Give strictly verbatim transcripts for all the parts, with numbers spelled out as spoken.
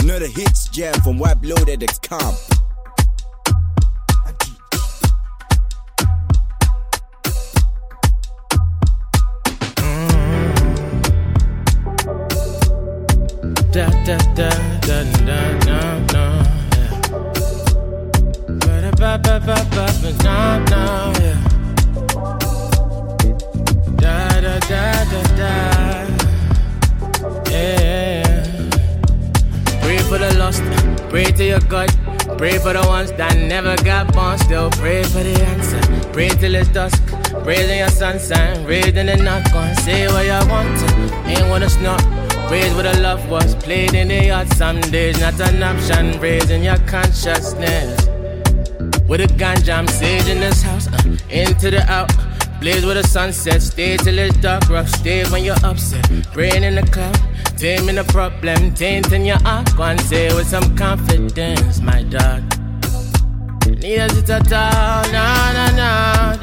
Another hits jam from White Loaded X Com. Da da da da da da da. Ba ba ba ba ba da da. Da da da da da. Yeah. Pray for the lost, pray to your God. Pray for the ones that never got born. Still pray for the answer. Pray till it's dusk. Praise in your sunshine. Raised in the knock on. Say what you want to. Ain't wanna snort. Praise what the love was. Played in the yard some days. Not an option. Raise in your consciousness. With a ganja, I'm sage in this house. Uh, into the out. Blaze with the sunset. Stay till it's dark. Rough stay when you're upset. Praying in the cloud. Taming the problem, tainting your heart. Go and say with some confidence, my dog. Need us to talk, nah, nah, nah,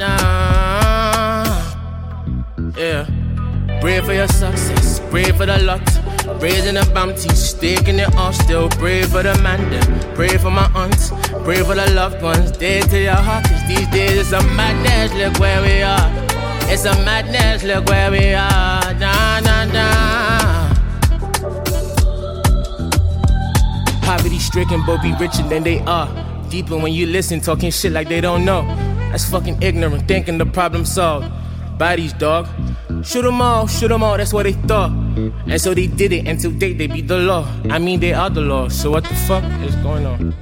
nah. Yeah. Pray for your success, pray for the lot. Raising the bounty, staking it off. Still pray for the man them. Pray for my aunts, pray for the loved ones. Day to your heart, cause these days it's a madness. Look where we are. It's a madness, look where we are. Nah, nah, nah. Poverty stricken, but be richer than they are. Deeper when you listen, talking shit like they don't know. That's fucking ignorant, thinking the problem solved. Bodies, dog. Shoot them all, shoot them all, that's what they thought. And so they did it, and to date they beat the law. I mean, they are the law, so what the fuck is going on?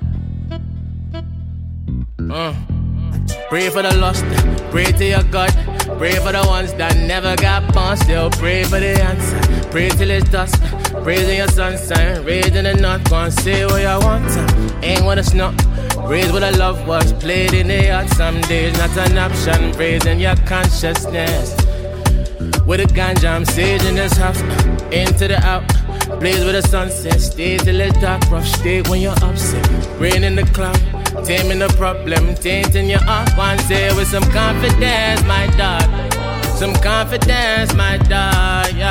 Uh. Pray for the lost, pray to your God. Pray for the ones that never got born. Still pray for the answer. Pray till it's dusk. Praise in your sunshine. Raised in the north. Go and say what you want to. Ain't what it's not. Raised what the love was. Played in the yard some days. Not an option. Praise in your consciousness. With a ganja, I'm sage in this house. Into the out. Blaze with the sunset. Stay till it's dark. Rough stay when you're upset. Rain in the cloud. Taming the problem, tainting your heart. One say with some confidence, my dog. Some confidence, my dog.